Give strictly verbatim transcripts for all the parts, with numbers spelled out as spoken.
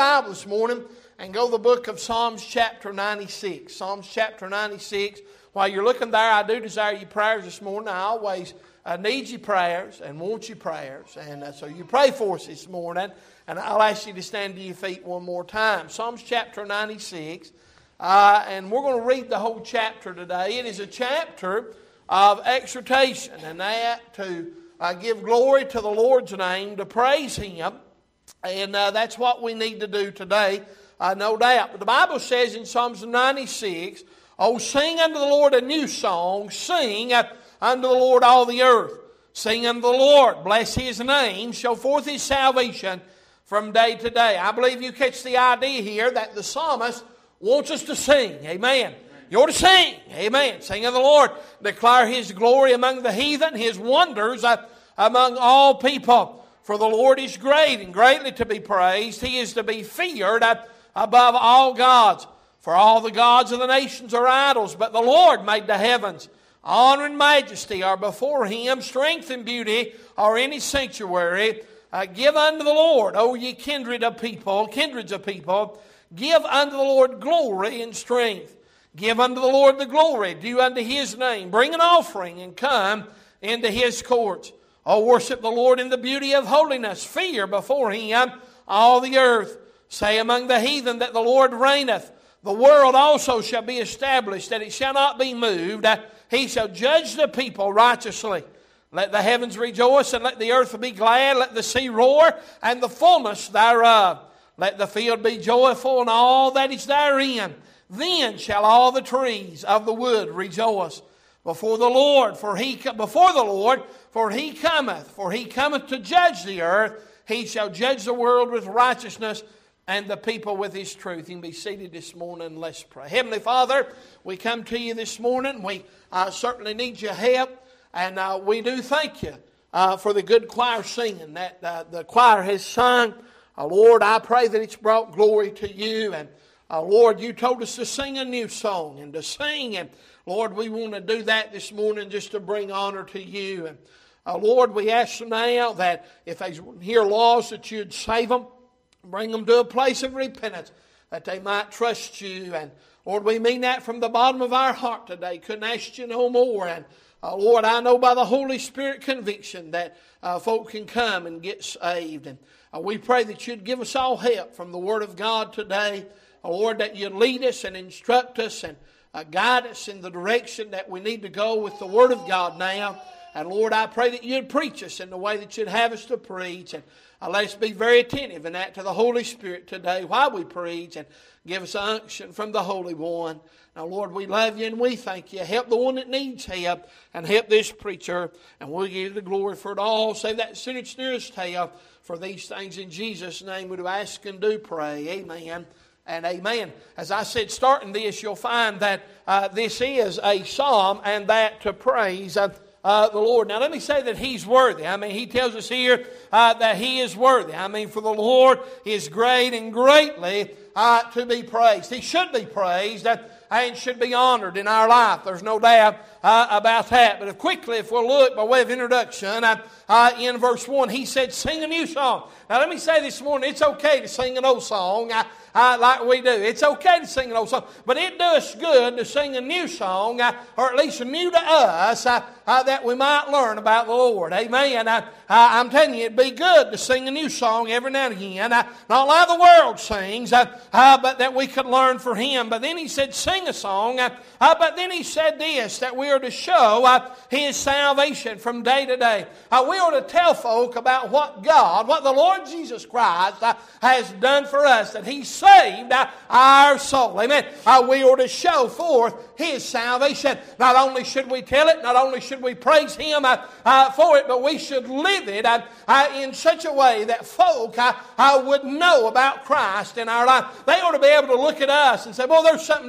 Bible this morning and go to the book of Psalms chapter ninety-six. Psalms chapter ninety-six. While you're looking there, I do desire your prayers this morning. I always uh, need your prayers and want your prayers. And uh, so you pray for us this morning. And I'll ask you to stand to your feet one more time. Psalms chapter ninety-six. Uh, and we're going to read the whole chapter today. It is a chapter of exhortation. And that to uh, give glory to the Lord's name, to praise Him. And uh, that's what we need to do today, uh, no doubt. But the Bible says in Psalms ninety-six, "Oh, sing unto the Lord a new song, sing unto the Lord all the earth. Sing unto the Lord, bless His name, show forth His salvation from day to day." I believe you catch the idea here that the psalmist wants us to sing. Amen. You ought to sing. Amen. Sing unto the Lord. Declare His glory among the heathen, His wonders among all people. For the Lord is great and greatly to be praised. He is to be feared above all gods. For all the gods of the nations are idols, but the Lord made the heavens. Honor and majesty are before Him. Strength and beauty are in His sanctuary. Uh, give unto the Lord, O ye kindred of people, kindreds of people, give unto the Lord glory and strength. Give unto the Lord the glory due unto His name. Bring an offering and come into His courts. O worship the Lord in the beauty of holiness. Fear before Him all the earth. Say among the heathen that the Lord reigneth. The world also shall be established, that it shall not be moved. He shall judge the people righteously. Let the heavens rejoice, and let the earth be glad. Let the sea roar, and the fullness thereof. Let the field be joyful, and all that is therein. Then shall all the trees of the wood rejoice before the Lord, for he before the Lord, for He cometh, for He cometh to judge the earth. He shall judge the world with righteousness, and the people with His truth. You can be seated this morning. Let's pray. Heavenly Father, we come to You this morning. We uh, certainly need Your help. And uh, we do thank You uh, for the good choir singing that uh, the choir has sung. Uh, Lord, I pray that it's brought glory to You. And uh, Lord, You told us to sing a new song and to sing. And Lord, we want to do that this morning just to bring honor to You. And uh, Lord, we ask You now that if they hear laws, that You'd save them. Bring them to a place of repentance, that they might trust You. And Lord, we mean that from the bottom of our heart today. Couldn't ask You no more. And uh, Lord, I know by the Holy Spirit conviction that uh, folk can come and get saved. And uh, we pray that You'd give us all help from the Word of God today. Uh, Lord, that You'd lead us and instruct us and uh, guide us in the direction that we need to go with the Word of God now. And Lord, I pray that You'd preach us in the way that You'd have us to preach. And uh, let us be very attentive in that to the Holy Spirit today while we preach. And give us unction from the Holy One. Now, Lord, we love You and we thank You. Help the one that needs help and help this preacher. And we'll give You the glory for it all. Save that sinner nearest tail. For these things in Jesus' name we do ask and do pray. Amen and amen. As I said, starting this, you'll find that uh, this is a psalm and that to praise uh, Uh, the Lord. Now let me say that He's worthy. I mean, He tells us here uh, that He is worthy. I mean, for the Lord is great and greatly uh, to be praised. He should be praised uh, and should be honored in our life. There's no doubt uh, about that. But if quickly, if we'll look by way of introduction, uh, uh, in verse one, He said, sing a new song. Now let me say this morning, it's okay to sing an old song. Uh, Uh, like we do. It's okay to sing an old song, but it does good to sing a new song, uh, or at least new to us, uh, uh, that we might learn about the Lord. Amen. Uh, uh, I'm telling you, it'd be good to sing a new song every now and again. Uh, not like the world sings, uh, uh, but that we could learn for Him. But then He said, sing a song. Uh, uh, but then He said this, that we are to show uh, His salvation from day to day. Uh, we are to tell folk about what God, what the Lord Jesus Christ uh, has done for us, that He saved uh, our soul. Amen. Uh, we are to show forth His salvation. Not only should we tell it, not only should we praise Him uh, uh, for it, but we should live it uh, uh, in such a way that folk uh, uh, would know about Christ in our life. They ought to be able to look at us and say, well, there's something different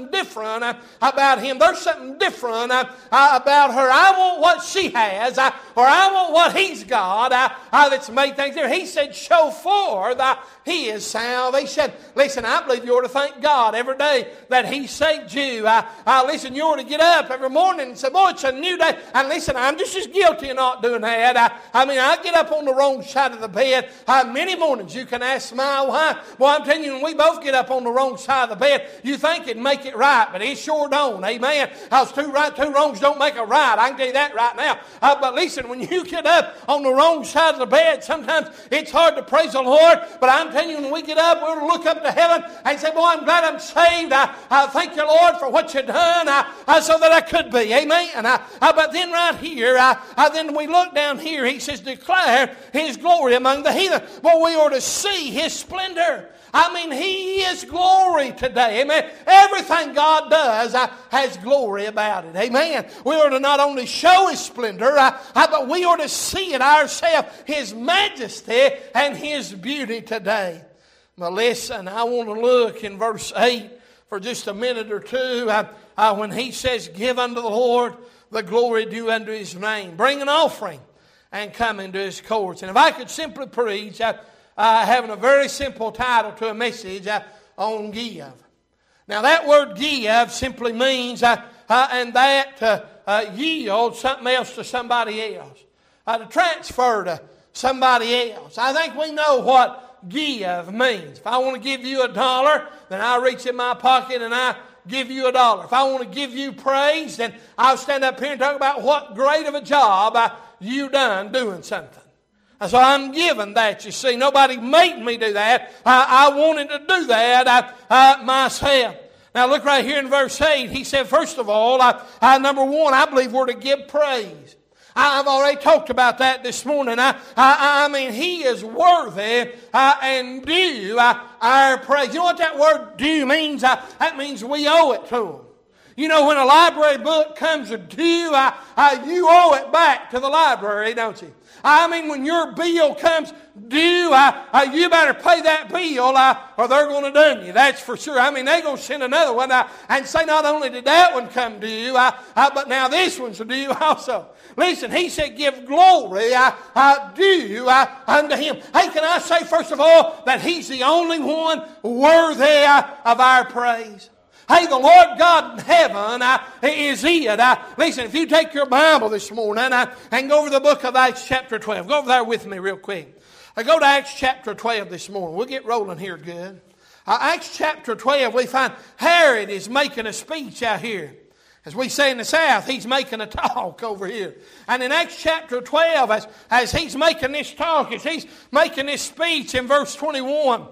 different uh, about him. There's something different uh, uh, about her. I want what she has, uh, or I want what he's got uh, uh, that's made things different. He said, show forth uh, his salvation. Listen, I believe you ought to thank God every day that he saved you. Uh, uh, listen, you ought to get up every morning and say, boy, it's a new day. And listen, I'm just as guilty of not doing that. Uh, I mean, I get up on the wrong side of the bed. Uh, many mornings you can ask my wife. Well, I'm telling you, when we both get up on the wrong side of the bed, you think it'd make it right, but it sure don't. Amen. House two right, two wrongs don't make a right. I can tell you that right now. Uh, but listen, when you get up on the wrong side of the bed, sometimes it's hard to praise the Lord. But I'm telling you, when we get up, we'll look up to heaven and say, boy, I'm glad I'm saved. I, I thank you, Lord, for what you've done I, I, so that I could be. Amen. And I, I, but then right here, I, I, then we look down here, he says, declare his glory among the heathen. Well, we ought to see his splendor. I mean, he is glory today. Amen. Everything God does uh, has glory about it. Amen. We ought to not only show his splendor, uh, uh, but we ought to see it ourselves, his majesty and his beauty today. Now listen, I want to look in verse eight for just a minute or two uh, uh, when he says, give unto the Lord the glory due unto his name. Bring an offering and come into his courts. And if I could simply preach, uh, Uh, having a very simple title to a message uh, on give. Now that word give simply means uh, uh, and that uh, uh, yield something else to somebody else. Uh, to transfer to somebody else. I think we know what give means. If I want to give you a dollar, then I reach in my pocket and I give you a dollar. If I want to give you praise, then I'll stand up here and talk about what great of a job uh, you done doing something. So I'm given that, you see. Nobody made me do that. I, I wanted to do that uh, uh, myself. Now look right here in verse eight. He said, first of all, uh, uh, number one, I believe we're to give praise. I've already talked about that this morning. I, I, I mean, he is worthy uh, and due uh, our praise. You know what that word due means? Uh, that means we owe it to him. You know, when a library book comes due, uh, uh, you owe it back to the library, don't you? I mean, when your bill comes due, uh, uh, you better pay that bill uh, or they're going to done you. That's for sure. I mean, they're going to send another one uh, and say not only did that one come due, uh, uh, but now this one's due also. Listen, he said give glory uh, uh, due uh, unto him. Hey, can I say first of all that he's the only one worthy uh, of our praise? Hey, the Lord God in heaven uh, is it. Uh, listen, if you take your Bible this morning uh, and go over the book of Acts chapter twelve. Go over there with me real quick. Uh, go to Acts chapter twelve this morning. We'll get rolling here good. Uh, Acts chapter twelve, we find Herod is making a speech out here. As we say in the South, he's making a talk over here. And in Acts chapter twelve, as, as he's making this talk, as he's making this speech in verse twenty-one,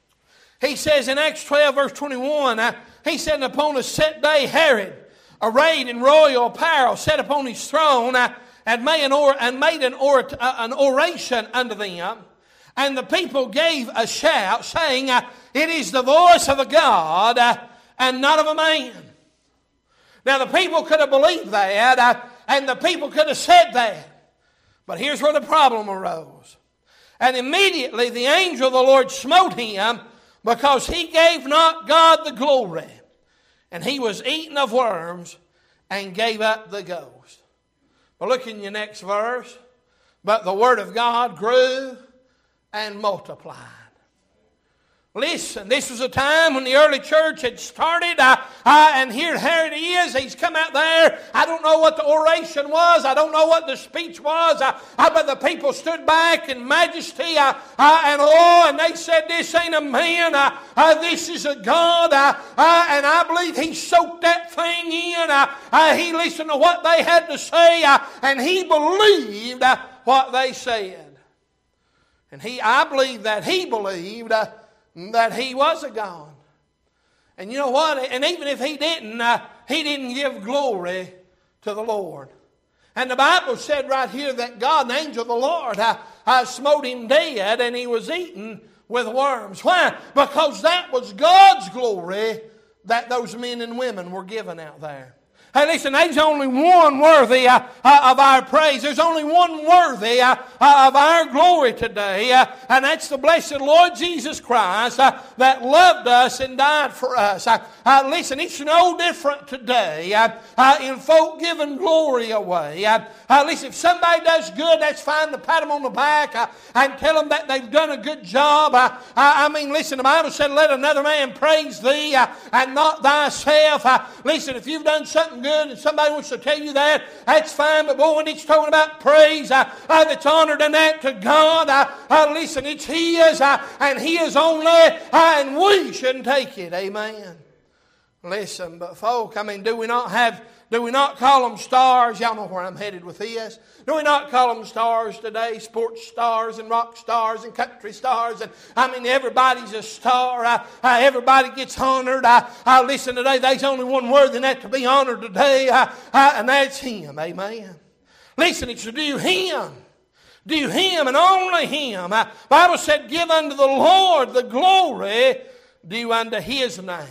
he says in Acts twelve, verse twenty-one, uh, he said, upon a set day, Herod, arrayed in royal apparel, sat upon his throne, uh, and made, an, or, and made an, or, uh, an oration unto them. And the people gave a shout, saying, uh, it is the voice of a God, uh, and not of a man. Now the people could have believed that, uh, and the people could have said that. But here's where the problem arose. And immediately the angel of the Lord smote him, because he gave not God the glory. And he was eaten of worms and gave up the ghost. But look in your next verse. But the word of God grew and multiplied. Listen, this was a time when the early church had started, uh, uh, and here Herod is. He's come out there. I don't know what the oration was. I don't know what the speech was. Uh, uh, but the people stood back in majesty, uh, uh, and oh, and they said, this ain't a man. Uh, uh, this is a God. Uh, uh, and I believe he soaked that thing in. Uh, uh, he listened to what they had to say, uh, and he believed uh, what they said. And he, I believe that he believed uh, that he was a God. And you know what? And even if he didn't, uh, he didn't give glory to the Lord. And the Bible said right here that God, an angel of the Lord, uh, uh, smote him dead, and he was eaten with worms. Why? Because that was God's glory that those men and women were given out there. Hey, listen, there's only one worthy uh, uh, of our praise. There's only one worthy uh, uh, of our glory today, uh, and that's the blessed Lord Jesus Christ uh, that loved us and died for us. Uh, uh, listen, it's no different today uh, uh, in folk giving glory away. Uh, uh, listen, if somebody does good, that's fine to pat them on the back uh, and tell them that they've done a good job. Uh, I, I mean, listen, the Bible said, let another man praise thee uh, and not thyself. Uh, listen, if you've done something good and somebody wants to tell you that, that's fine. But boy, when it's talking about praise uh, uh, that's honored and that to God, uh, uh, listen, it's His uh, and His only, uh, and we shouldn't take it. Amen. Listen, but folk, I mean, do we not have, do we not call them stars? Y'all know where I'm headed with this. Do we not call them stars today? Sports stars and rock stars and country stars. And I mean, everybody's a star. Uh, uh, everybody gets honored. Uh, uh, listen, today there's only one worthy than that to be honored today, uh, uh, and that's Him. Amen. Listen, it's to do Him. Do Him and only Him. Uh, the Bible said, give unto the Lord the glory due unto His name.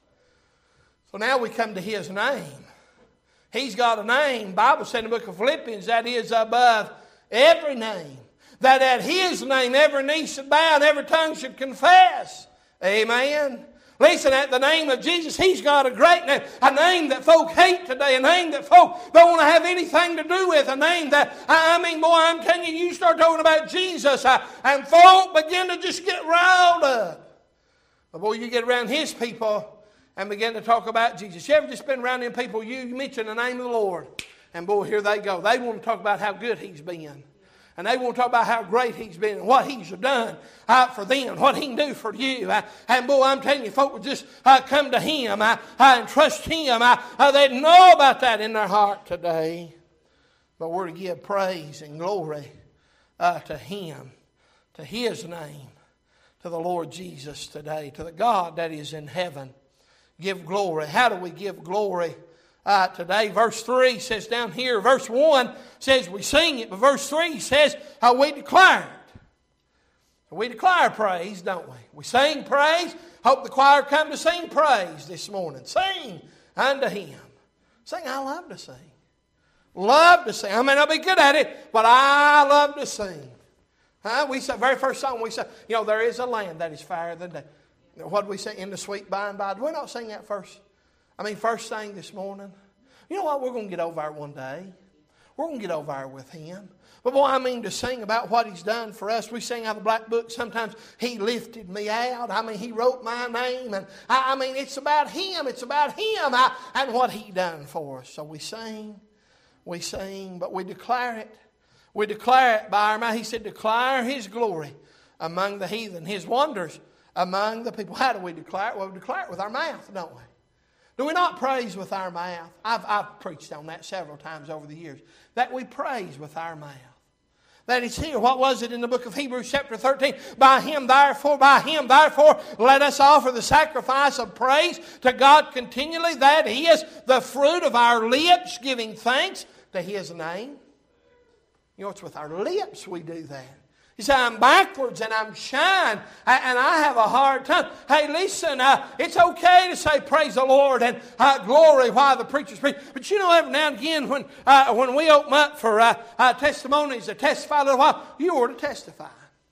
So now we come to His name. He's got a name. The Bible said in the book of Philippians that is above every name. That at His name every knee should bow and every tongue should confess. Amen. Listen, at the name of Jesus, He's got a great name. A name that folk hate today. A name that folk don't want to have anything to do with. A name that, I mean, boy, I'm telling you, you start talking about Jesus uh, and folk begin to just get riled up. But boy, you get around His people and begin to talk about Jesus. You ever just been around them people, you, you mention the name of the Lord, and boy, here they go. They want to talk about how good He's been. And they want to talk about how great He's been and what He's done uh, for them, what He can do for you. Uh, and boy, I'm telling you, folk would just uh, come to Him uh, uh, and trust Him. Uh, uh, they'd know about that in their heart today. But we're to give praise and glory uh, to Him, to His name, to the Lord Jesus today, to the God that is in heaven. Give glory. How do we give glory uh, today? Verse three says down here, verse one says we sing it, but verse three says uh, we declare it. So we declare praise, don't we? We sing praise. Hope the choir come to sing praise this morning. Sing unto Him. Sing, I love to sing. Love to sing. I may not be good at it, but I love to sing. Huh? We say, very first song we say, you know, there is a land that is fairer than day. What do we say? In the sweet by and by. Do we not sing that first? I mean, first thing this morning. You know what? We're going to get over there one day. We're going to get over there with Him. But boy, I mean to sing about what He's done for us. We sing out of the black book. Sometimes He lifted me out. I mean, He wrote my name. And I, I mean, it's about Him. It's about Him I, and what He done for us. So we sing. We sing. But we declare it. We declare it by our mouth. He said, declare His glory among the heathen. His wonders among the people. How do we declare it? Well, we declare it with our mouth, don't we? Do we not praise with our mouth? I've, I've preached on that several times over the years. That we praise with our mouth. That is here. What was it in the book of Hebrews chapter thirteen? By Him therefore, by Him therefore, let us offer the sacrifice of praise to God continually. That is the fruit of our lips, giving thanks to His name. You know, it's with our lips we do that. You say, I'm backwards and I'm shy and I have a hard time. Hey, listen, uh, it's okay to say praise the Lord and uh, glory while the preachers preach. But you know, every now and again when uh, when we open up for uh, uh, testimonies to testify a little while, you ought to testify.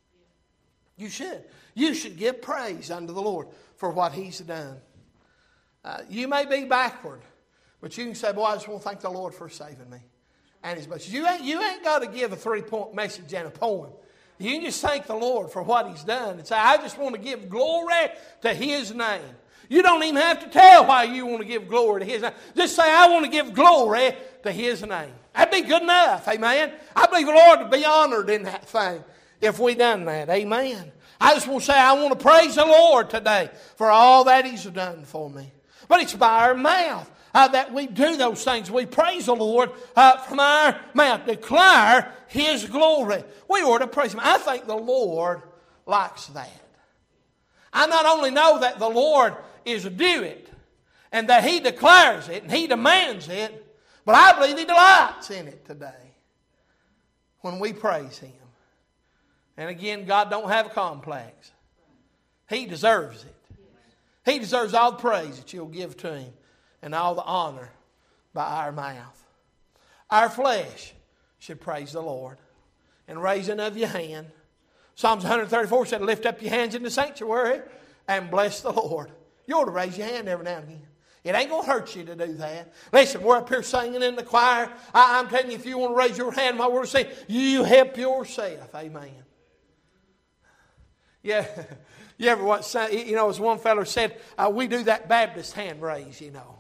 You should. You should give praise unto the Lord for what He's done. Uh, you may be backward, but you can say, boy, I just want to thank the Lord for saving me. And His blessings. You ain't, you ain't got to give a three-point message and a poem. You can just thank the Lord for what He's done and say, I just want to give glory to His name. You don't even have to tell why you want to give glory to His name. Just say, I want to give glory to His name. That'd be good enough, amen. I believe the Lord would be honored in that thing if we done that, amen. I just want to say, I want to praise the Lord today for all that He's done for me. But it's by our mouth. Uh, that we do those things. We praise the Lord uh, from our mouth. Declare His glory. We ought to praise Him. I think the Lord likes that. I not only know that the Lord is due it and that He declares it and He demands it, but I believe He delights in it today when we praise Him. And again, God don't have a complex. He deserves it. He deserves all the praise that you'll give to Him. And all the honor by our mouth. Our flesh should praise the Lord. And raising of your hand. Psalms one thirty-four said, lift up your hands in the sanctuary and bless the Lord. You ought to raise your hand every now and again. It ain't going to hurt you to do that. Listen, we're up here singing in the choir. I, I'm telling you, if you want to raise your hand while we're singing, you help yourself. Amen. Yeah, you ever watch, you know, as one fellow said, uh, we do that Baptist hand raise, you know.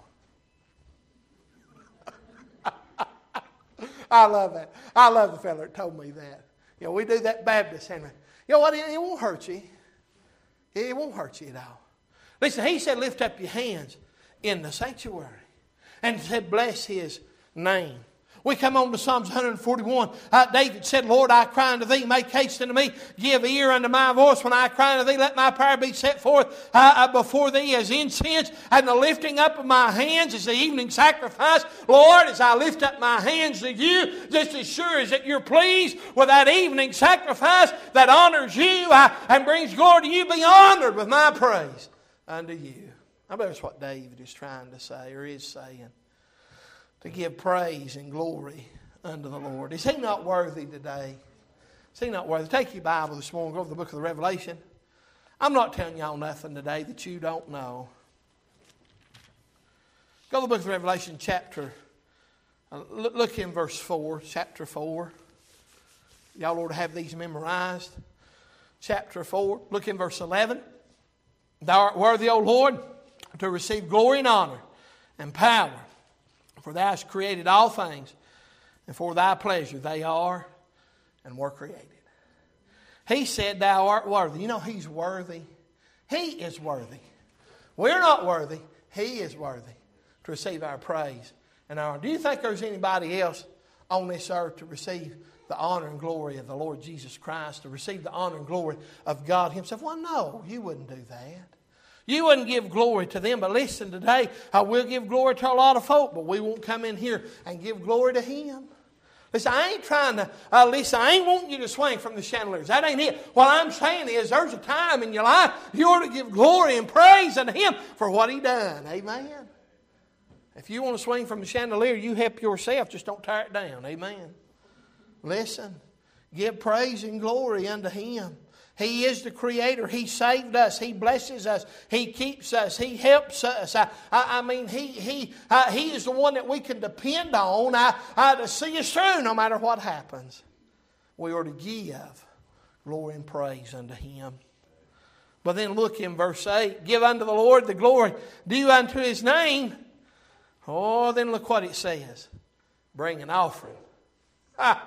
I love that. I love the fellow that told me that. You know, we do that Baptist hand raise. You know what? It, it won't hurt you. It won't hurt you at all. Listen, he said, lift up your hands in the sanctuary. And said, bless his name. We come on to Psalms one forty-one. Uh, David said, Lord, I cry unto thee, make haste unto me, give ear unto my voice. When I cry unto thee, let my prayer be set forth uh, uh, before thee as incense, and the lifting up of my hands as the evening sacrifice. Lord, as I lift up my hands to you, just as sure as that you're pleased with that evening sacrifice that honors you uh, and brings glory to you, be honored with my praise unto you. I bet that's what David is trying to say, or is saying. To give praise and glory unto the Lord. Is he not worthy today? Is he not worthy? Take your Bible this morning, go to the book of the Revelation. I'm not telling y'all nothing today that you don't know. Go to the book of the Revelation chapter, uh, look, look in verse four, chapter four. Y'all ought to have these memorized. Chapter four, look in verse eleven. Thou art worthy, O Lord, to receive glory and honor and power. For thou hast created all things, and for thy pleasure they are and were created. He said, thou art worthy. You know, he's worthy. He is worthy. We're not worthy. He is worthy to receive our praise and honor. Do you think there's anybody else on this earth to receive the honor and glory of the Lord Jesus Christ, to receive the honor and glory of God himself? Well, no, you wouldn't do that. You wouldn't give glory to them. But listen, today, uh, we'll give glory to a lot of folk, but we won't come in here and give glory to him. Listen, I ain't trying to, uh, listen, I ain't wanting you to swing from the chandeliers. That ain't it. What I'm saying is there's a time in your life you ought to give glory and praise unto him for what he done. Amen. If you want to swing from the chandelier, you help yourself. Just don't tear it down. Amen. Listen, give praise and glory unto him. He is the Creator. He saved us. He blesses us. He keeps us. He helps us. I, I, I mean, He He uh, He is the one that we can depend on uh, uh, to see us through no matter what happens. We are to give glory and praise unto Him. But then look in verse eight. Give unto the Lord the glory due unto His name. Oh, then look what it says. Bring an offering. Ah.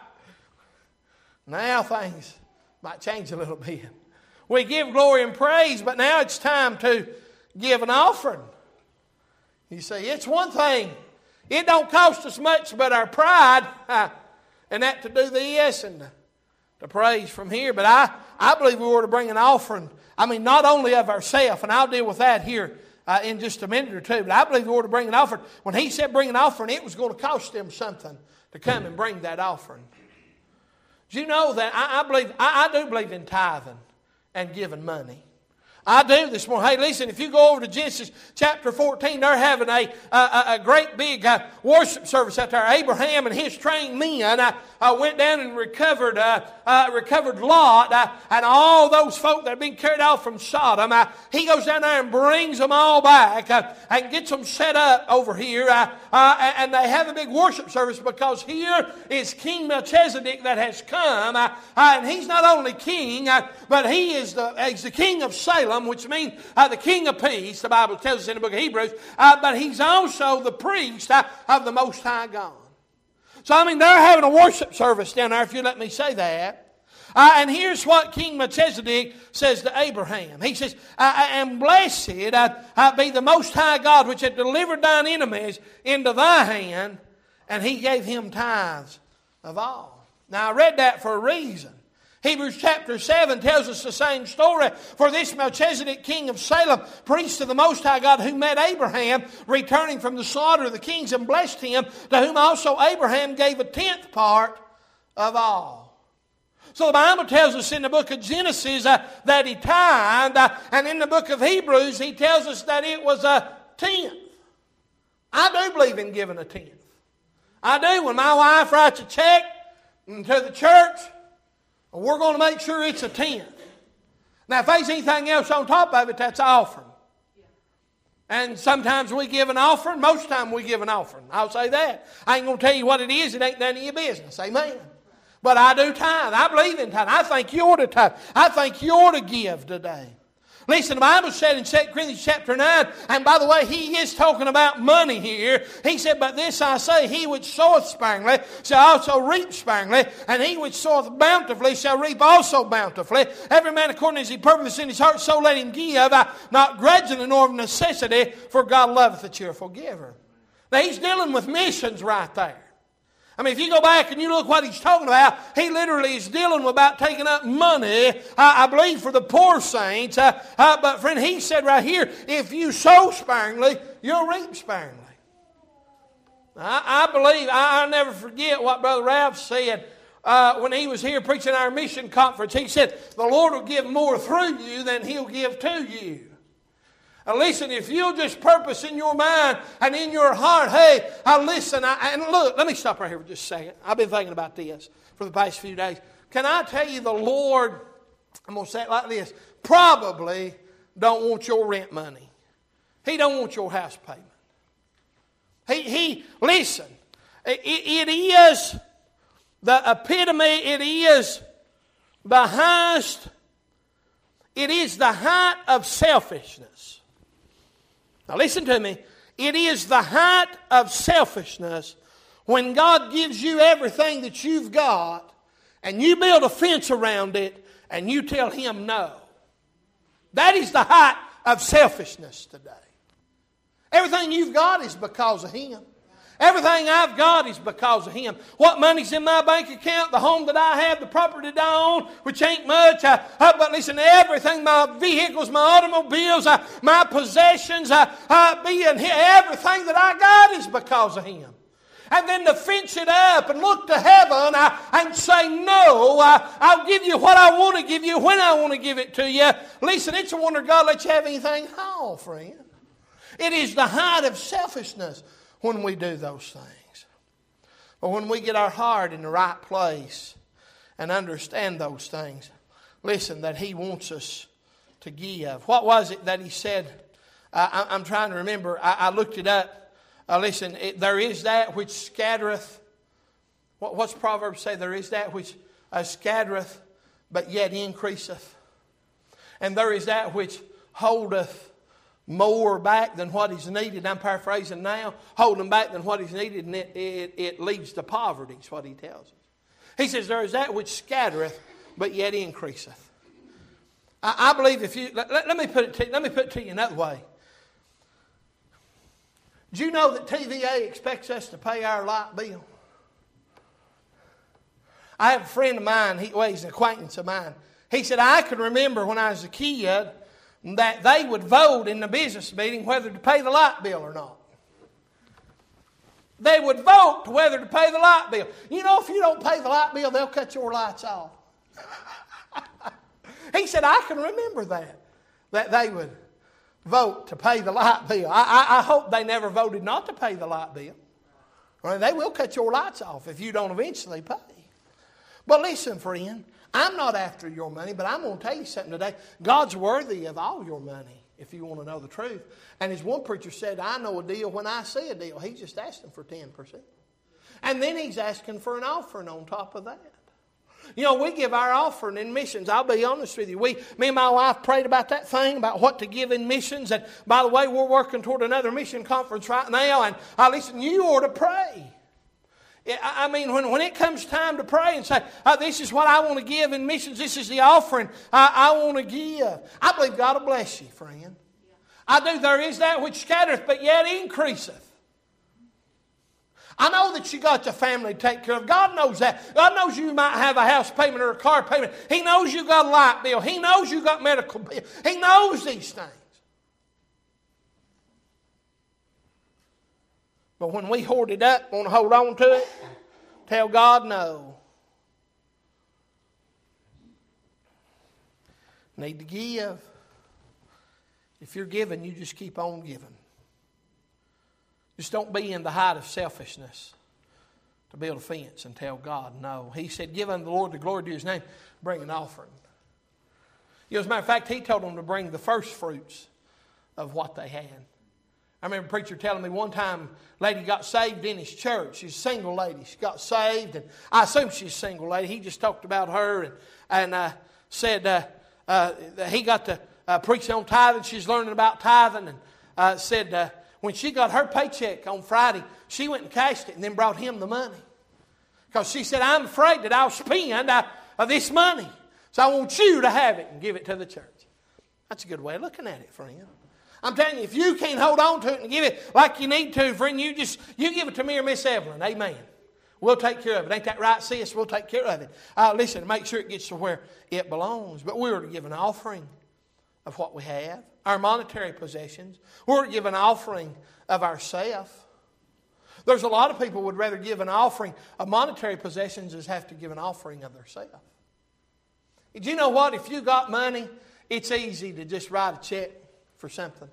Now things might change a little bit. We give glory and praise, but now it's time to give an offering. You say, it's one thing. It don't cost us much but our pride, and that to do this and to praise from here. But I, I believe we were to bring an offering. I mean, not only of ourselves, and I'll deal with that here uh, in just a minute or two, but I believe we were to bring an offering. When he said bring an offering, it was going to cost them something to come and bring that offering. Do you know that I, I believe I, I do believe in tithing and giving money? I do this morning. Hey, listen, if you go over to Genesis chapter fourteen, they're having a, a, a great big uh, worship service out there. Abraham and his trained men uh, uh, went down and recovered uh, uh, recovered Lot uh, and all those folk that had been carried off from Sodom. Uh, he goes down there and brings them all back uh, and gets them set up over here. Uh, uh, and they have a big worship service because here is King Melchizedek that has come. Uh, uh, and he's not only king, uh, but he is the, he's the king of Salem, which means uh, the King of Peace, the Bible tells us in the book of Hebrews, uh, but he's also the priest uh, of the Most High God. So, I mean, they're having a worship service down there, if you let me say that. Uh, and here's what King Melchizedek says to Abraham. He says, and blessed uh, uh, be the Most High God, which hath delivered thine enemies into thy hand, and he gave him tithes of all. Now, I read that for a reason. Hebrews chapter seven tells us the same story. For this Melchizedek, king of Salem, priest of the Most High God, who met Abraham, returning from the slaughter of the kings, and blessed him, to whom also Abraham gave a tenth part of all. So the Bible tells us in the book of Genesis uh, that he tithed, uh, and in the book of Hebrews he tells us that it was a tenth. I do believe in giving a tenth. I do. When my wife writes a check to the church, we're going to make sure it's a tenth. Now, if there's anything else on top of it, that's an offering. And sometimes we give an offering. Most of the time we give an offering. I'll say that. I ain't going to tell you what it is. It ain't none of your business. Amen. But I do tithe. I believe in tithe. I think you ought to tithe. I think you ought to give today. Listen, the Bible said in Second Corinthians chapter nine, and by the way, he is talking about money here. He said, but this I say, he which soweth sparingly shall also reap sparingly, and he which soweth bountifully shall reap also bountifully. Every man according as he purposeth in his heart, so let him give, not grudgingly nor of necessity, for God loveth a cheerful giver. Now he's dealing with missions right there. I mean, if you go back and you look what he's talking about, he literally is dealing with about taking up money, uh, I believe, for the poor saints. Uh, uh, but friend, he said right here, if you sow sparingly, you'll reap sparingly. I, I believe, I, I'll never forget what Brother Ralph said uh, when he was here preaching our mission conference. He said, the Lord will give more through you than He'll give to you. Now listen, if you'll just purpose in your mind and in your heart, hey, I listen, I, and look, let me stop right here for just a second. I've been thinking about this for the past few days. Can I tell you the Lord, I'm going to say it like this, probably don't want your rent money. He don't want your house payment. He, he listen, it, it is the epitome, it is the highest, it is the height of selfishness. Now listen to me. It is the height of selfishness when God gives you everything that you've got and you build a fence around it and you tell Him no. That is the height of selfishness today. Everything you've got is because of Him. Everything I've got is because of Him. What money's in my bank account, the home that I have, the property that I own, which ain't much. I, I, but listen, everything, my vehicles, my automobiles, I, my possessions, I, I, being everything that I got is because of Him. And then to fence it up and look to heaven I, and say, no, I, I'll give you what I want to give you when I want to give it to you. Listen, it's a wonder God lets you have anything at all, friend. It is the height of selfishness when we do those things. But when we get our heart in the right place and understand those things, listen, that He wants us to give. What was it that He said? Uh, I, I'm trying to remember. I, I looked it up. Uh, listen, it, there is that which scattereth. What, what's Proverbs say? There is that which uh, scattereth, but yet increaseth. And there is that which holdeth more back than what is needed. I'm paraphrasing now. Holding back than what is needed, and it, it, it leads to poverty, is what he tells us. He says, there is that which scattereth, but yet increaseth. I, I believe if you, let, let me put it to, let me put it to you another way. Do you know that T V A expects us to pay our light bill? I have a friend of mine, he, well, he's an acquaintance of mine. He said, I can remember when I was a kid that they would vote in the business meeting whether to pay the light bill or not. They would vote whether to pay the light bill. You know, if you don't pay the light bill, they'll cut your lights off. He said, I can remember that, that they would vote to pay the light bill. I, I, I hope they never voted not to pay the light bill. I mean, they will cut your lights off if you don't eventually pay. But listen, friend, I'm not after your money, but I'm going to tell you something today. God's worthy of all your money, if you want to know the truth. And as one preacher said, I know a deal when I see a deal. He's just asking for ten percent. And then he's asking for an offering on top of that. You know, we give our offering in missions. I'll be honest with you. We, me and my wife prayed about that thing, about what to give in missions. And by the way, we're working toward another mission conference right now. And uh, listen, you ought to pray. I mean, when, when it comes time to pray and say, oh, this is what I want to give in missions, this is the offering I, I want to give. I believe God will bless you, friend. I do. There is that which scattereth, but yet increaseth. I know that you got your family to take care of. God knows that. God knows you might have a house payment or a car payment. He knows you got a light bill. He knows you got medical bill. He knows these things. But when we hoard it up, want to hold on to it, tell God no. Need to give. If you're giving, you just keep on giving. Just don't be in the height of selfishness. to build a fence and tell God no. He said, give unto the Lord the glory to His name. Bring an offering. You know, as a matter of fact, He told them to bring the first fruits of what they had. I remember a preacher telling me one time a lady got saved in his church. She's a single lady. She got saved, and I assume she's a single lady. He just talked about her and, and uh, said uh, uh, he got to uh, preach on tithing. She's learning about tithing, and uh, said uh, when she got her paycheck on Friday, she went and cashed it and then brought him the money. Because she said, I'm afraid that I'll spend uh, uh, this money. So I want you to have it and give it to the church. That's a good way of looking at it, friend. I'm telling you, if you can't hold on to it and give it like you need to, friend, you just you give it to me or Miss Evelyn. Amen. We'll take care of it. Ain't that right, sis? We'll take care of it. Uh, listen, make sure it gets to where it belongs. But we're to give an offering of what we have, our monetary possessions. We're to give an offering of ourself. There's a lot of people who would rather give an offering of monetary possessions as have to give an offering of themselves. Do you know what? If you got money, it's easy to just write a check for something.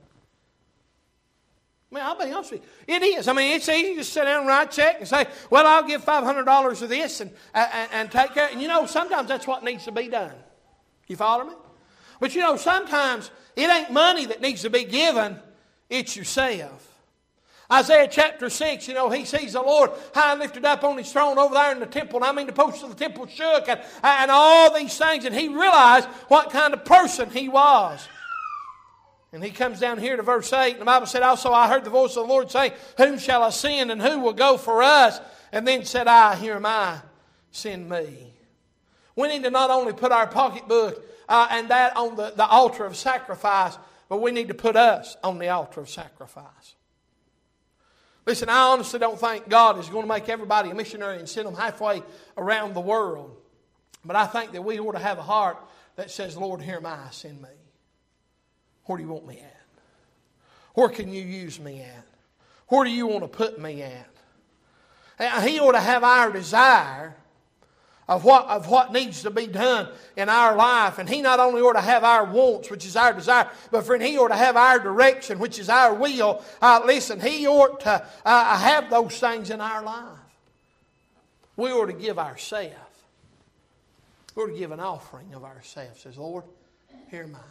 I mean, I'll be honest with you. It is. I mean, it's easy to sit down and write a check and say, well, I'll give five hundred dollars of this and, and, and take care. And you know, sometimes that's what needs to be done. You follow me? But you know, sometimes it ain't money that needs to be given. It's yourself. Isaiah chapter six, you know, he sees the Lord high and lifted up on His throne over there in the temple. And I mean, the posts of the temple shook and, and all these things. And he realized what kind of person he was. And he comes down here to verse eight. And the Bible said, also I heard the voice of the Lord saying, whom shall I send and who will go for us? And then said I, here am I, send me. We need to not only put our pocketbook uh, and that on the, the altar of sacrifice, but we need to put us on the altar of sacrifice. Listen, I honestly don't think God is going to make everybody a missionary and send them halfway around the world. But I think that we ought to have a heart that says, Lord, here am I, send me. Where do you want me at? Where can you use me at? Where do you want to put me at? And He ought to have our desire of what, of what needs to be done in our life. And He not only ought to have our wants, which is our desire, but friend, He ought to have our direction, which is our will. Uh, listen, He ought to uh, have those things in our life. We ought to give ourselves. We ought to give an offering of ourselves. Says, Lord, here am I.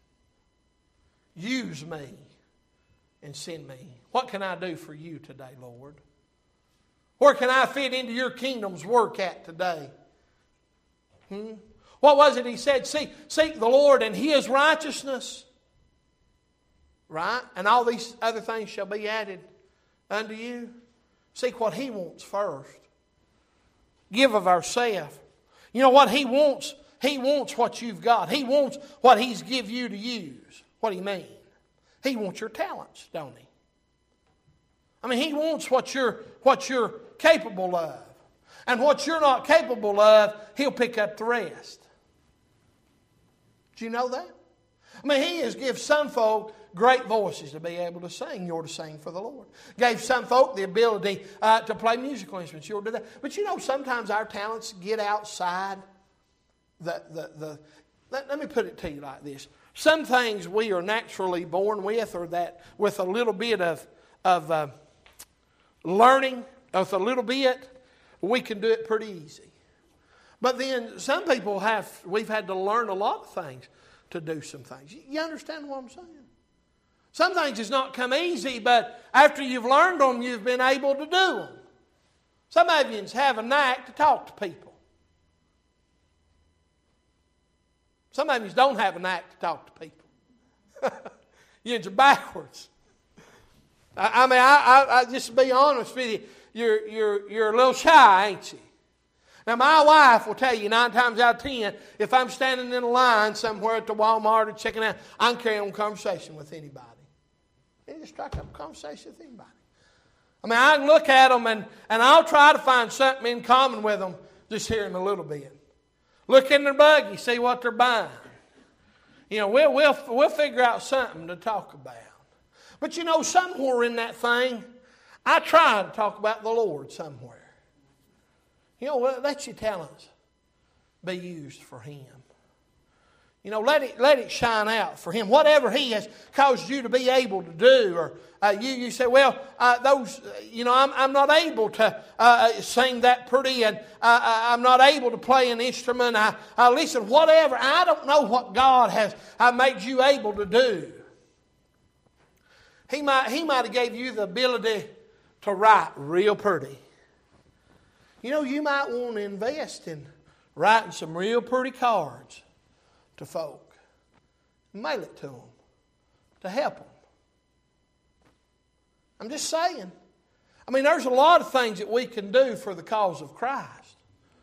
Use me and send me. What can I do for you today, Lord? Where can I fit into your kingdom's work at today? Hmm? What was it He said? Seek, seek the Lord and His righteousness. Right? And all these other things shall be added unto you. Seek what He wants first. Give of ourselves. You know what He wants? He wants what you've got. He wants what He's give you to use. What do you mean? He wants your talents, don't He? I mean, He wants what you're, what you're capable of. And what you're not capable of, He'll pick up the rest. Do you know that? I mean, He has given some folk great voices to be able to sing. You ought to sing for the Lord. Gave some folk the ability uh, to play musical instruments. You ought to do that. But you know, sometimes our talents get outside the... the, the let, let me put it to you like this. Some things we are naturally born with, or that with a little bit of, of uh, learning, with a little bit, we can do it pretty easy. But then some people have, we've had to learn a lot of things to do some things. You understand what I'm saying? Some things has not come easy, but after you've learned them, you've been able to do them. Some of you have a knack to talk to people. Some of you don't have a knack to talk to people. You're backwards. I, I mean, I, I, I just to be honest with you, you're, you're, you're a little shy, ain't you? Now, my wife will tell you nine times out of ten, if I'm standing in a line somewhere at the Walmart or checking out, I can carry on conversation with anybody. You just strike up a conversation with anybody. I mean, I can look at them and, and I'll try to find something in common with them just hearing a little bit. Look in their buggy, see what they're buying. You know, we'll, we'll, we'll figure out something to talk about. But you know, somewhere in that thing, I try to talk about the Lord somewhere. You know, let your talents be used for Him. You know, let it let it shine out for Him. Whatever He has caused you to be able to do, or uh, you you say, well, uh, those, you know, I'm I'm not able to uh, sing that pretty, and uh, I'm not able to play an instrument. I, I listen, whatever. I don't know what God has uh, made you able to do. He might He might have gave you the ability to write real pretty. You know, you might want to invest in writing some real pretty cards to folk. Mail it to them to help them. I'm just saying. I mean, there's a lot of things that we can do for the cause of Christ.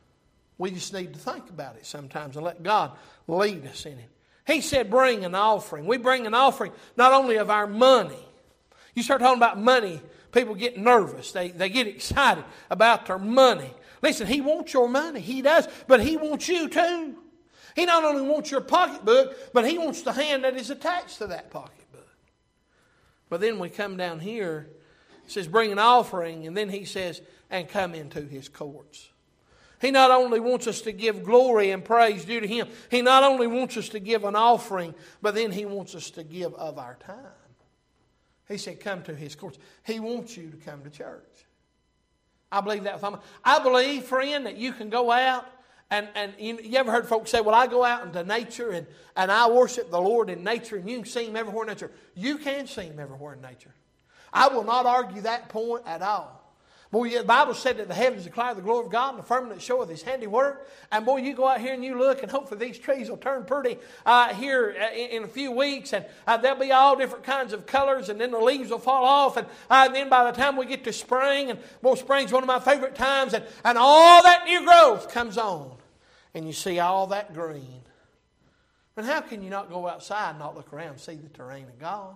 We just need to think about it sometimes and let God lead us in it. He said bring an offering. We bring an offering not only of our money. You start talking about money, people get nervous. They, they get excited about their money. Listen, He wants your money. He does. But He wants you too. He not only wants your pocketbook, but He wants the hand that is attached to that pocketbook. But then we come down here, it says bring an offering, and then He says, and come into His courts. He not only wants us to give glory and praise due to Him, He not only wants us to give an offering, but then He wants us to give of our time. He said come to His courts. He wants you to come to church. I believe that with all my, I believe, friend, that you can go out. And, and you, you ever heard folks say, well, I go out into nature and, and I worship the Lord in nature, and you can see Him everywhere in nature. You can see Him everywhere in nature. I will not argue that point at all. Boy, the Bible said that the heavens declare the glory of God, and the firmament showeth His handiwork. And boy, you go out here and you look, and hopefully these trees will turn pretty uh, here in, in a few weeks, and uh, there'll be all different kinds of colors, and then the leaves will fall off, and uh, then by the time we get to spring, and boy, spring's one of my favorite times, and, and all that new growth comes on, and you see all that green. But how can you not go outside and not look around and see the terrain of God?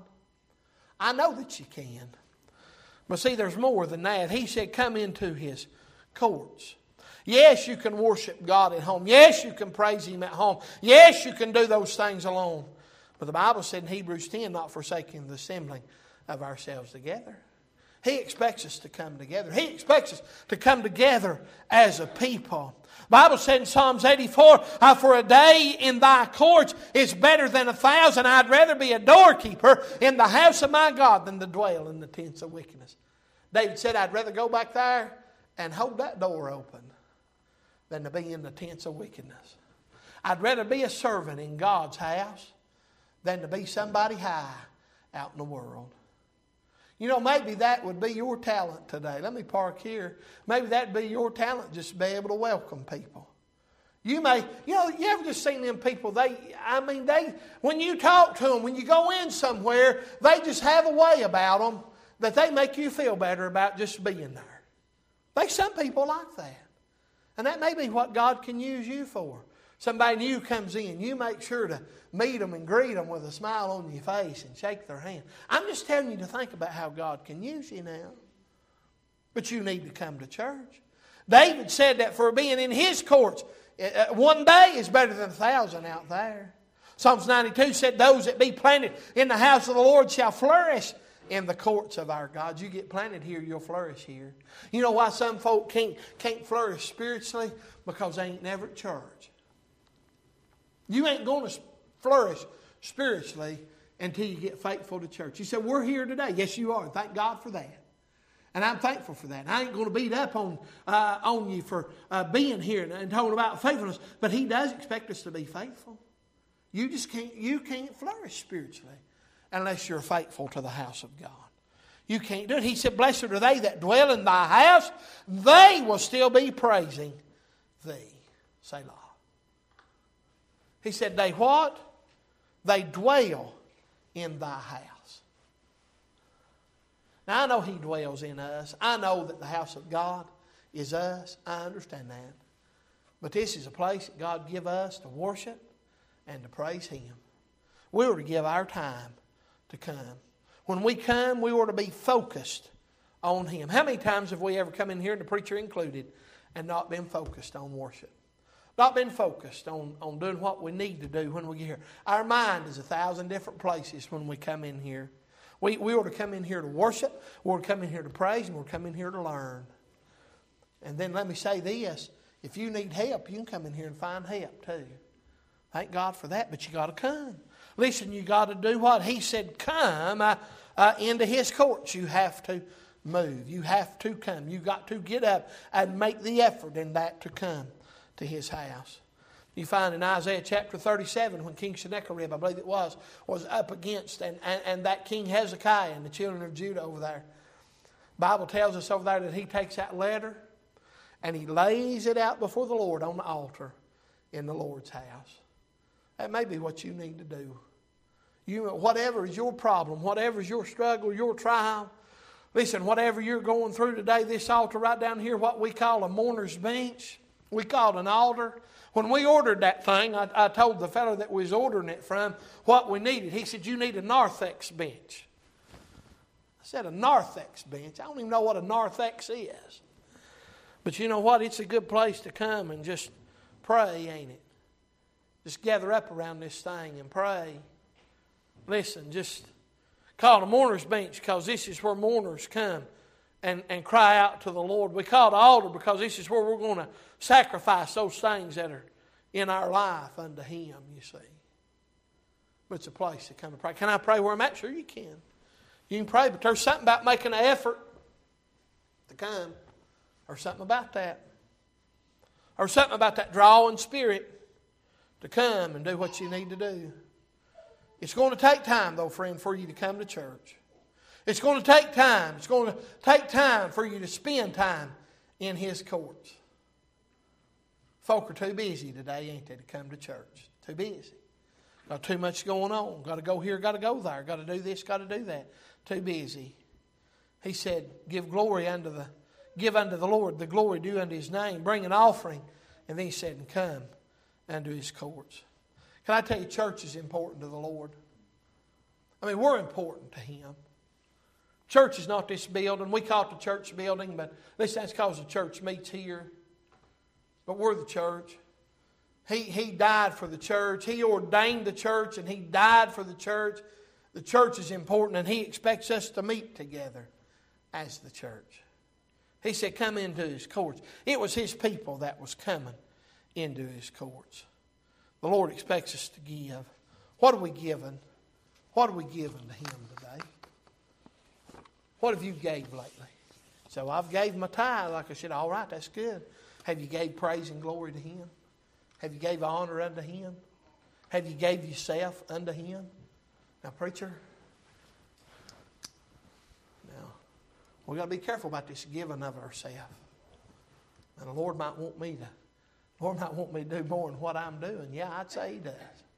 I know that you can. But see, there's more than that. He said, come into His courts. Yes, you can worship God at home. Yes, you can praise Him at home. Yes, you can do those things alone. But the Bible said in Hebrews ten, not forsaking the assembling of ourselves together. He expects us to come together. He expects us to come together as a people. The Bible said in Psalms eighty-four, uh, for a day in Thy courts is better than a thousand. I'd rather be a doorkeeper in the house of my God than to dwell in the tents of wickedness. David said, I'd rather go back there and hold that door open than to be in the tents of wickedness. I'd rather be a servant in God's house than to be somebody high out in the world. You know, maybe that would be your talent today. Let me park here. Maybe that would be your talent, just to be able to welcome people. You may, you know, you ever just seen them people, they, I mean, they, when you talk to them, when you go in somewhere, they just have a way about them that they make you feel better about just being there. There's some people like that. And that may be what God can use you for. Somebody new comes in, you make sure to meet them and greet them with a smile on your face and shake their hand. I'm just telling you to think about how God can use you now. But you need to come to church. David said that for being in His courts, one day is better than a thousand out there. Psalms ninety-two said, those that be planted in the house of the Lord shall flourish in the courts of our God. You get planted here, you'll flourish here. You know why some folk can't, can't flourish spiritually? Because they ain't never at church. You ain't going to flourish spiritually until you get faithful to church. You said, we're here today. Yes, you are. Thank God for that. And I'm thankful for that. And I ain't going to beat up on uh, on you for uh, being here and, and talking about faithfulness. But He does expect us to be faithful. You just can't, you can't flourish spiritually unless you're faithful to the house of God. You can't do it. He said, blessed are they that dwell in Thy house. They will still be praising Thee. Selah. He said, they what? They dwell in Thy house. Now, I know He dwells in us. I know that the house of God is us. I understand that. But this is a place that God give us to worship and to praise Him. We were to give our time to come. When we come, we were to be focused on Him. How many times have we ever come in here, and the preacher included, and not been focused on worship? Not been focused on, on doing what we need to do when we get here. Our mind is a thousand different places when we come in here. We, we ought to come in here to worship. We ought to come in here to praise. And we ought to come in here to learn. And then let me say this. If you need help, you can come in here and find help too. Thank God for that, but you got to come. Listen, you got to do what? He said, come uh, uh, into His courts. You have to move. You have to come. You got to get up and make the effort in that to come to His house. You find in Isaiah chapter thirty-seven, when King Sennacherib, I believe it was, was up against, and, and, and that King Hezekiah and the children of Judah over there. The Bible tells us over there that he takes that letter and he lays it out before the Lord on the altar in the Lord's house. That may be what you need to do. You, whatever is your problem, whatever is your struggle, your trial, listen, whatever you're going through today, this altar right down here, what we call a mourner's bench, we call it an altar. When we ordered that thing, I, I told the fellow that we was ordering it from what we needed. He said, you need a narthex bench. I said, a narthex bench? I don't even know what a narthex is. But you know what? It's a good place to come and just pray, ain't it? Just gather up around this thing and pray. Listen, just call it a mourner's bench because this is where mourners come and, and cry out to the Lord. We call it an altar because this is where we're going to sacrifice those things that are in our life unto Him, you see. But it's a place to come and pray. Can I pray where I'm at? Sure you can. You can pray, but there's something about making an effort to come. Or something about that. Or something about that drawing spirit to come and do what you need to do. It's going to take time, though, friend, for you to come to church. It's going to take time. It's going to take time for you to spend time in His courts. Folk are too busy today, ain't they, to come to church? Too busy. Got too much going on. Got to go here, got to go there. Got to do this, got to do that. Too busy. He said, give glory unto the, give unto the Lord the glory due unto His name. Bring an offering. And then He said, and come unto His courts. Can I tell you, church is important to the Lord? I mean, we're important to Him. Church is not this building. We call it the church building, but listen, that's because the church meets here. But we're the church. He, he died for the church. He ordained the church and He died for the church. The church is important and He expects us to meet together as the church. He said, come into His courts. It was His people that was coming into His courts. The Lord expects us to give. What are we giving? What are we giving to Him today? What have you gave lately? So I've gave my tithe. Like I said, all right, that's good. Have you gave praise and glory to Him? Have you gave honor unto Him? Have you gave yourself unto Him? Now, preacher, now, we've got to be careful about this giving of ourselves. And the Lord might want me to, the Lord might want me to do more than what I'm doing. Yeah, I'd say He does.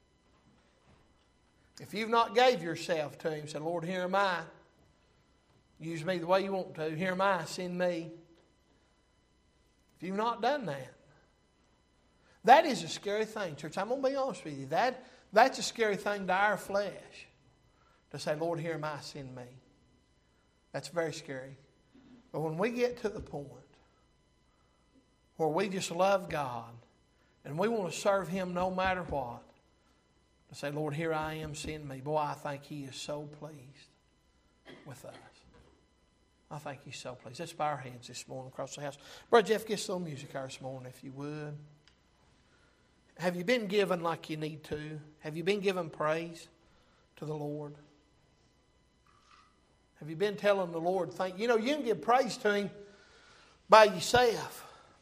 If you've not gave yourself to Him, say, Lord, here am I. Use me the way you want to. Here am I, send me. If you've not done that, that is a scary thing, church. I'm going to be honest with you. That, that's a scary thing to our flesh. To say, Lord, here am I, send me. That's very scary. But when we get to the point where we just love God and we want to serve Him no matter what, to say, Lord, here I am, send me. Boy, I think He is so pleased with us. I think He's so pleased. Let's bow our heads this morning across the house. Brother Jeff, get some music out this morning if you would. Have you been given like you need to? Have you been given praise to the Lord? Have you been telling the Lord, thank you? know, you can give praise to Him by yourself.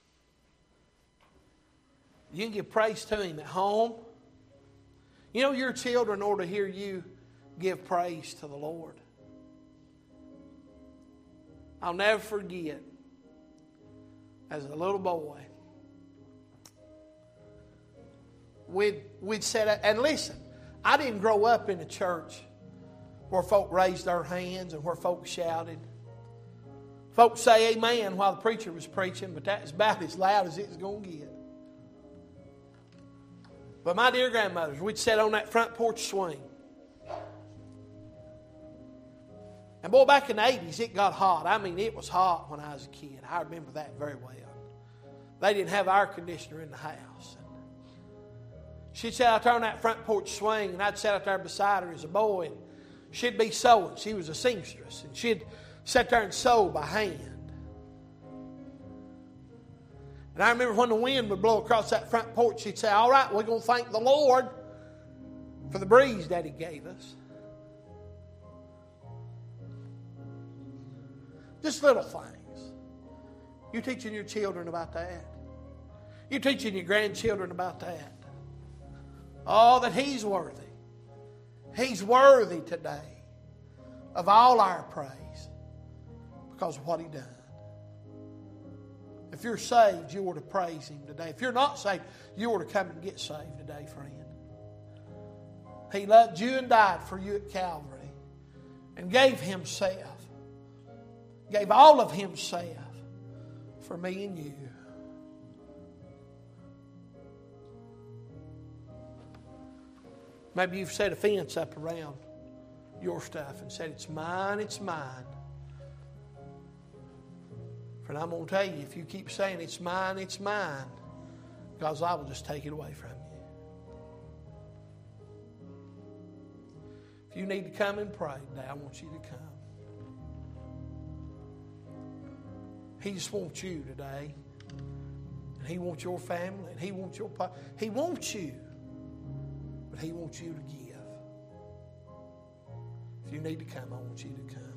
You can give praise to Him at home. You know, your children ought to hear you give praise to the Lord. I'll never forget, as a little boy, we'd, we'd set up, and listen, I didn't grow up in a church where folk raised their hands and where folk shouted. Folks say amen while the preacher was preaching, but that's about as loud as it's going to get. But my dear grandmothers, we'd sit on that front porch swing. And boy, back in the eighties, it got hot. I mean, it was hot when I was a kid. I remember that very well. They didn't have air conditioner in the house. She'd sit out there on that front porch swing, and I'd sit out there beside her as a boy, and she'd be sewing. She was a seamstress, and she'd sit there and sew by hand. And I remember when the wind would blow across that front porch, she'd say, all right, we're going to thank the Lord for the breeze that He gave us. Just little things. You teaching your children about that. You teaching your grandchildren about that. Oh, that He's worthy. He's worthy today of all our praise because of what He done. If you're saved, you ought to praise Him today. If you're not saved, you ought to come and get saved today, friend. He loved you and died for you at Calvary and gave Himself, gave all of Himself for me and you. Maybe you've set a fence up around your stuff and said, it's mine, it's mine. Friend, I'm going to tell you, if you keep saying it's mine, it's mine, God's liable to just take it away from you. If you need to come and pray today, I want you to come. He just wants you today. And He wants your family. And He wants your He wants you. But He wants you to give. If you need to come, I want you to come.